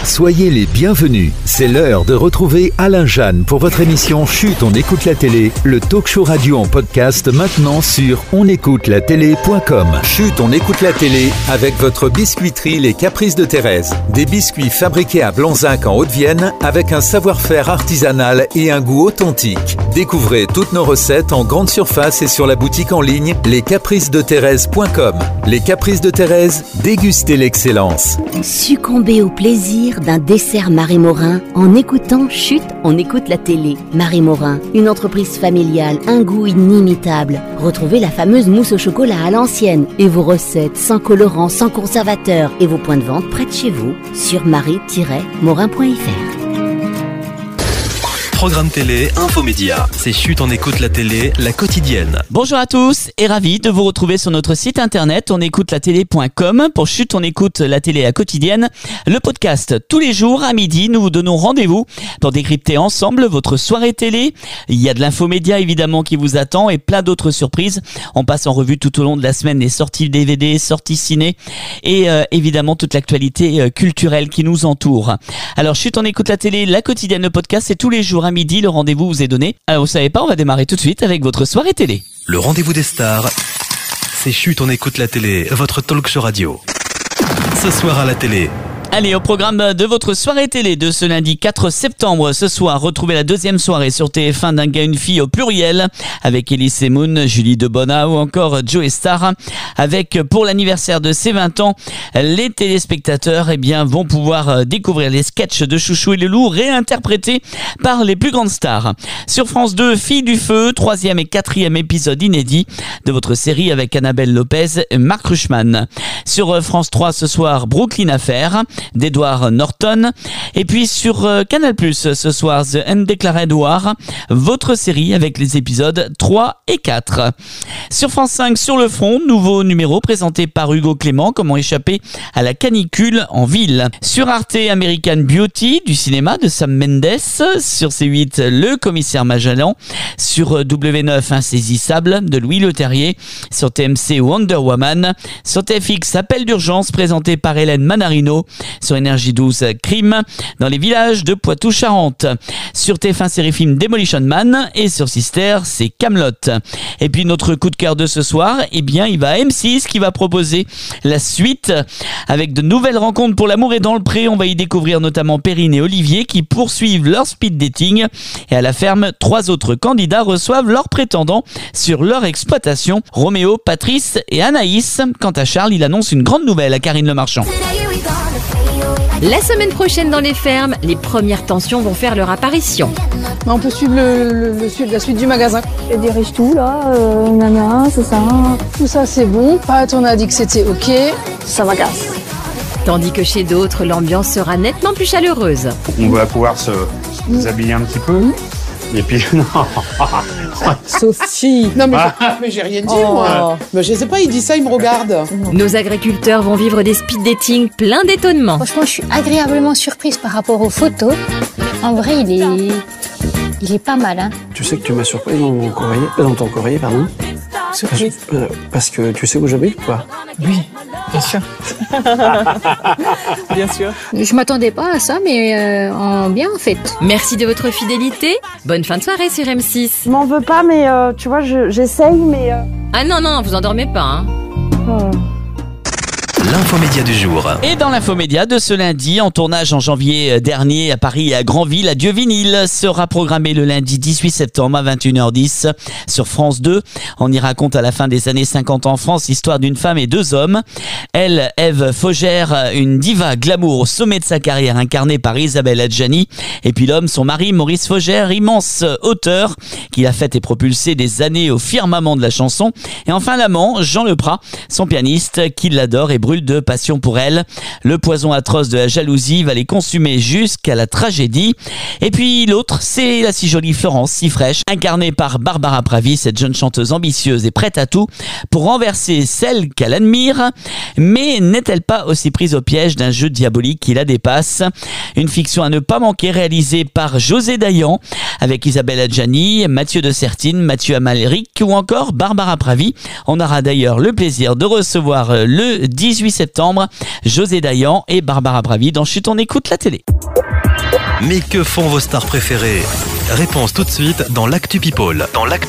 Soyez les bienvenus. C'est l'heure de retrouver Alain Jeanne pour votre émission Chut, on écoute la télé, le talk show radio en podcast maintenant sur onécoutelatélé.com. Chut, on écoute la télé avec votre biscuiterie Les Caprices de Thérèse. Des biscuits fabriqués à Blanzac en Haute-Vienne avec un savoir-faire artisanal et un goût authentique. Découvrez toutes nos recettes en grande surface et sur la boutique en ligne lescapricesdethérèse.com. Les Caprices de Thérèse, dégustez l'excellence. Succombez au plaisir d'un dessert Marie Morin en écoutant Chut, on écoute la télé. Marie Morin, une entreprise familiale, un goût inimitable. Retrouvez la fameuse mousse au chocolat à l'ancienne et vos recettes sans colorant, sans conservateur et vos points de vente près de chez vous sur marie-morin.fr. Programme télé, infomédia. C'est Chut, on écoute la télé, la quotidienne. Bonjour à tous et ravi de vous retrouver sur notre site internet onécoutelatélé.com pour Chut, on écoute la télé, la quotidienne. Le podcast tous les jours à midi, nous vous donnons rendez-vous pour décrypter ensemble votre soirée télé. Il y a de l'infomédia évidemment qui vous attend et plein d'autres surprises. On passe en revue tout au long de la semaine les sorties DVD, sorties ciné et évidemment toute l'actualité culturelle qui nous entoure. Alors Chut, on écoute la télé, la quotidienne, le podcast, c'est tous les jours à midi, le rendez-vous vous est donné. Alors vous savez pas, on va démarrer tout de suite avec votre soirée télé. Le rendez-vous des stars, c'est Chut, on écoute la télé, votre talk show radio. Ce soir à la télé. Allez, au programme de votre soirée télé de ce lundi 4 septembre, ce soir, retrouvez la deuxième soirée sur TF1 d'un gars, une fille au pluriel, avec Elise Moon, Julie Debona ou encore Joe Star, avec, pour l'anniversaire de ses 20 ans, les téléspectateurs, vont pouvoir découvrir les sketchs de Chouchou et Loulou réinterprétés par les plus grandes stars. Sur France 2, Filles du Feu, 3e et 4e épisode inédit de votre série avec Annabelle Lopez et Marc Rushman. Sur France 3, ce soir, Brooklyn Affair, d'Edward Norton. Et puis sur Canal+, ce soir, The Undeclared War, votre série avec les épisodes 3 et 4. Sur France 5, Sur le front, nouveau numéro présenté par Hugo Clément, comment échapper à la canicule en ville. Sur Arte, American Beauty, du cinéma de Sam Mendes. Sur C8, Le Commissaire Magellan. Sur W9, Insaisissable de Louis Leterrier. Sur TMC, Wonder Woman. Sur TFX, Appel d'urgence présenté par Hélène Manarino. Sur Énergie 12, Crime dans les villages de Poitou-Charentes. Sur TF1 série film Demolition Man et sur Sister, c'est Kaamelott. Et puis notre coup de cœur de ce soir, il va à M6 qui va proposer la suite avec de nouvelles rencontres pour l'amour et dans le pré. On va y découvrir notamment Perrine et Olivier qui poursuivent leur speed dating. Et à la ferme, 3 autres candidats reçoivent leurs prétendants sur leur exploitation. Roméo, Patrice et Anaïs. Quant à Charles, il annonce une grande nouvelle à Karine Le Marchand. La semaine prochaine dans les fermes, les premières tensions vont faire leur apparition. On peut suivre la suite du magasin. Je dirige tout là, nana, c'est ça. Tout ça c'est bon. Pat, on a dit que c'était ok. Ça m'agace. Tandis que chez d'autres, l'ambiance sera nettement plus chaleureuse. On va pouvoir se déshabiller un petit peu. Et puis, non. Sophie. Non, mais j'ai rien dit, moi. Mais je sais pas, il dit ça, il me regarde. Nos agriculteurs vont vivre des speed dating plein d'étonnements. Franchement, je suis agréablement surprise par rapport aux photos. En vrai, il est pas mal, hein. Tu sais que tu m'as surpris dans ton courrier, pardon. Parce que tu sais où j'habite ou pas? Oui, bien sûr. Bien sûr. Je m'attendais pas à ça, mais en bien, en fait. Merci de votre fidélité. Bonne fin de soirée sur M6. Je m'en veux pas, mais tu vois, j'essaye, mais... Ah non, vous endormez pas, hein. L'infomédia du jour. Et dans l'infomédia de ce lundi, en tournage en janvier dernier à Paris et à Granville, Adieu Vinyle sera programmé le lundi 18 septembre à 21h10 sur France 2. On y raconte à la fin des années 50 en France l'histoire d'une femme et 2 hommes. Elle, Ève Faugère, une diva glamour au sommet de sa carrière incarnée par Isabelle Adjani. Et puis l'homme, son mari, Maurice Faugère, immense auteur qui l'a fait et propulsé des années au firmament de la chanson. Et enfin l'amant, Jean Leprat, son pianiste qui l'adore et brûle de passion pour elle. Le poison atroce de la jalousie va les consumer jusqu'à la tragédie. Et puis l'autre, c'est la si jolie Florence, si fraîche, incarnée par Barbara Pravi, cette jeune chanteuse ambitieuse et prête à tout pour renverser celle qu'elle admire. Mais n'est-elle pas aussi prise au piège d'un jeu diabolique qui la dépasse? Une fiction à ne pas manquer, réalisée par José Dayan, avec Isabelle Adjani, Mathieu de Sertine, Mathieu Amalric ou encore Barbara Pravi. On aura d'ailleurs le plaisir de recevoir le 18 18 septembre. José Dayan et Barbara Pravi dans Chut, on écoute la télé. Mais que font vos stars préférées ? Réponse tout de suite dans l'Actu People.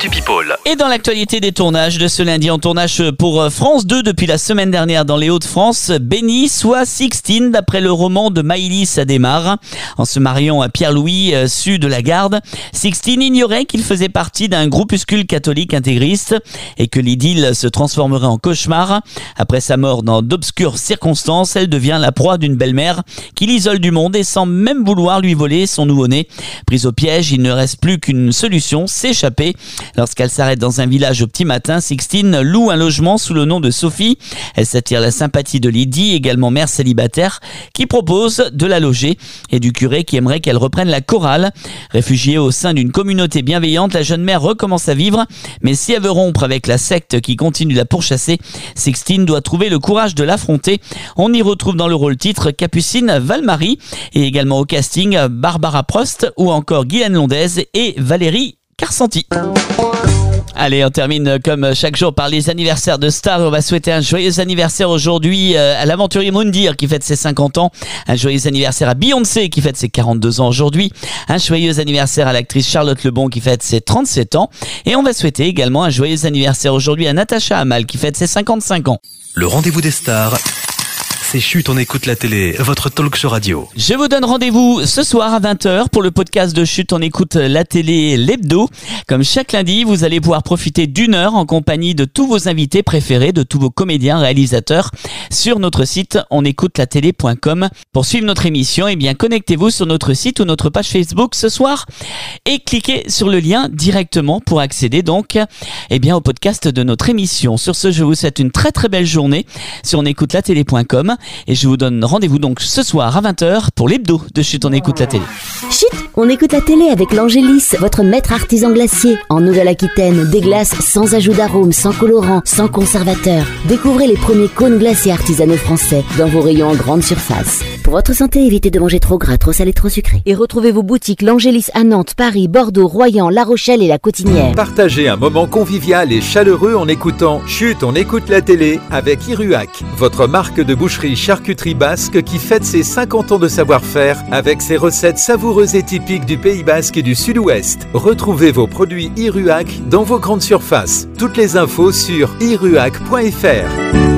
Et dans l'actualité des tournages de ce lundi, en tournage pour France 2 depuis la semaine dernière dans les Hauts-de-France, Benny, soit Sixtine, d'après le roman de Maïlis Adémar. En se mariant à Pierre-Louis, su de la Garde, Sixtine ignorait qu'il faisait partie d'un groupuscule catholique intégriste et que l'idylle se transformerait en cauchemar. Après sa mort dans d'obscures circonstances, elle devient la proie d'une belle-mère qui l'isole du monde et semble même vouloir lui voler son nouveau-né. Prise au piège, il ne reste plus qu'une solution, s'échapper. Lorsqu'elle s'arrête dans un village au petit matin, Sixtine loue un logement sous le nom de Sophie. Elle s'attire la sympathie de Lydie, également mère célibataire, qui propose de la loger, et du curé qui aimerait qu'elle reprenne la chorale. Réfugiée au sein d'une communauté bienveillante, la jeune mère recommence à vivre, mais si elle veut rompre avec la secte qui continue de la pourchasser, Sixtine doit trouver le courage de l'affronter. On y retrouve dans le rôle titre Capucine Valmarie, et également au casting Barbara Prost ou encore Guylaine Londez et Valérie Carcenti. Allez, on termine comme chaque jour par les anniversaires de stars. On va souhaiter un joyeux anniversaire aujourd'hui à l'aventurier Moundir qui fête ses 50 ans. Un joyeux anniversaire à Beyoncé qui fête ses 42 ans aujourd'hui. Un joyeux anniversaire à l'actrice Charlotte Lebon qui fête ses 37 ans. Et on va souhaiter également un joyeux anniversaire aujourd'hui à Natacha Amal qui fête ses 55 ans. Le rendez-vous des stars, c'est Chut, on écoute la télé, votre talk show radio. Je vous donne rendez-vous ce soir à 20h pour le podcast de Chut, on écoute la télé, l'hebdo. Comme chaque lundi, vous allez pouvoir profiter d'une heure en compagnie de tous vos invités préférés, de tous vos comédiens, réalisateurs, sur notre site onécoutelatélé.com. Pour suivre notre émission, eh bien, connectez-vous sur notre site ou notre page Facebook ce soir et cliquez sur le lien directement pour accéder donc, eh bien, au podcast de notre émission. Sur ce, je vous souhaite une très très belle journée sur onécoutelatélé.com. Et je vous donne rendez-vous donc ce soir à 20h pour l'hebdo de Chut, on écoute la télé. Chut, on écoute la télé avec l'Angélis, votre maître artisan glacier. En Nouvelle-Aquitaine, des glaces sans ajout d'arôme, sans colorant, sans conservateur. Découvrez les premiers cônes glacés artisanaux français dans vos rayons en grande surface. Pour votre santé, évitez de manger trop gras, trop salé, trop sucré. Et retrouvez vos boutiques l'Angélis à Nantes, Paris, Bordeaux, Royan, La Rochelle et La Cotinière. Partagez un moment convivial et chaleureux en écoutant Chut, on écoute la télé avec Iruac, votre marque de boucherie charcuterie basque qui fête ses 50 ans de savoir-faire avec ses recettes savoureuses et typiques du Pays Basque et du Sud-Ouest. Retrouvez vos produits Iruac dans vos grandes surfaces. Toutes les infos sur iruac.fr.